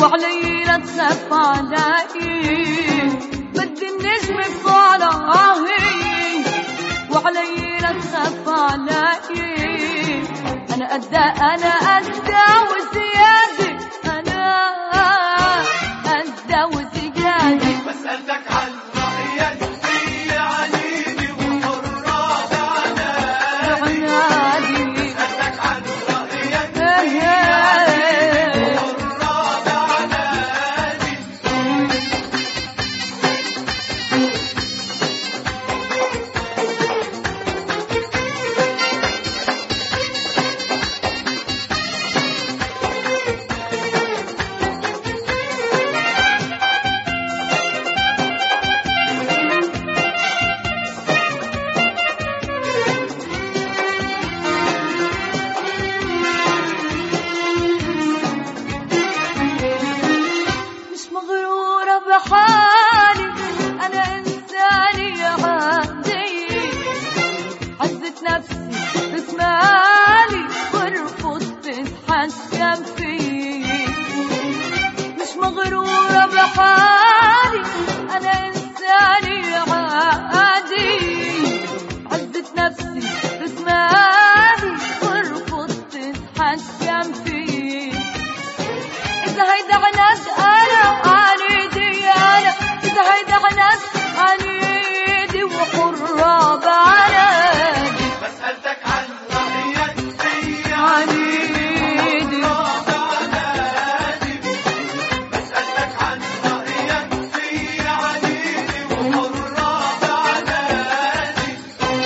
وعلي لا تخاف علي، بدي النجم بطالعي وعلي لا تخاف علي. أنا قدها وزيادة، أنا قدها وزيادة. بسألتك عن رأيك في عنيدي وحرة بعنادي. بسألتك عن رأيك في عنيدي وحرة بعنادي. بحالي أنا إنسانية عادية، عزت نفسي بسمالي وارفض تتحكم فيي. مش مغرورة بحالي أنا إنسانية عادية، عزت نفسي بسمالي وارفض تتحكم فيي. إذا هيدا عناد أنا إذا هيدا عناد عنيدي وحرة بعنادي. بسألتك عن رأيك في عنيدي وحرة بعنادي. بسألتك عن رأيك في عنيدي وحرة بعنادي.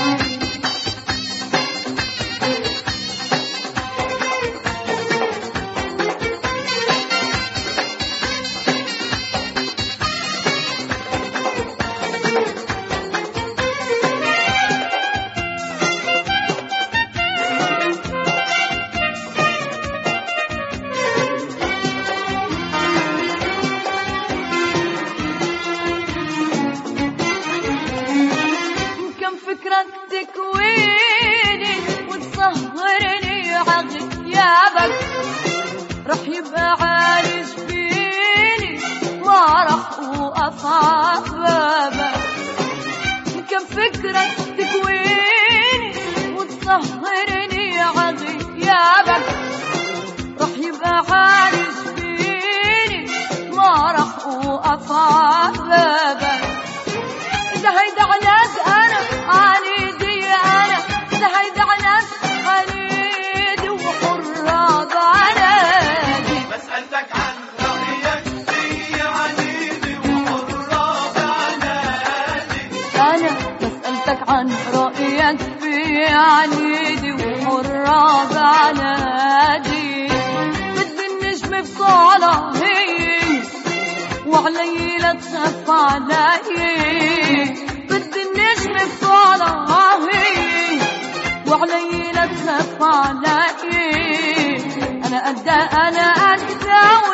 فكرك تكويني وتصهرني عغيابك، رح يبقى عايش فيني ما رح اوقف عبابك. كم فكرك تكويني وتصهرني عغيابك، رح يبقى عايش فيني ما رح اوقف عبابك. إذا هيدا عناد أنا عنيدي، أنا إذا هيدا عناد عنيدي وحرة بعنادي. بسألتك عن رأيك في عنيدي وحرة بعنادي. أنا بسألتك عن رأيك في عنيدي وحرة بعنادي. بدي النجم بطالعي وعلي لا تخاف علي، بدي النجم بطالعي وعلي لا تخاف علي. أنا قدها